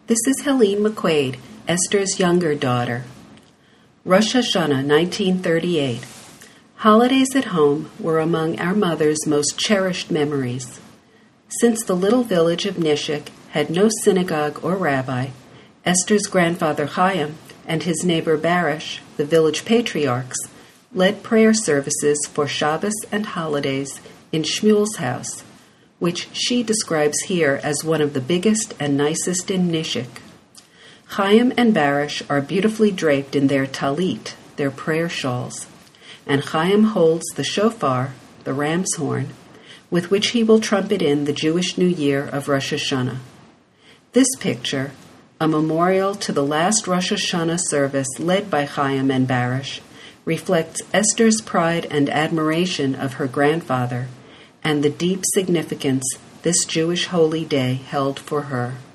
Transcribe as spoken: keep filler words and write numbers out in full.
This is Helene McQuaid, Esther's younger daughter. Rosh Hashanah, nineteen thirty-eight. Holidays at home were among our mother's most cherished memories. Since the little village of Nishik had no synagogue or rabbi, Esther's grandfather Chaim and his neighbor Barish, the village patriarchs, led prayer services for Shabbos and holidays in Shmuel's house, which she describes here as one of the biggest and nicest in Nishik. Chaim and Barish are beautifully draped in their talit, their prayer shawls, and Chaim holds the shofar, the ram's horn, with which he will trumpet in the Jewish New Year of Rosh Hashanah. This picture, a memorial to the last Rosh Hashanah service led by Chaim and Barish, reflects Esther's pride and admiration of her grandfather and the deep significance this Jewish holy day held for her.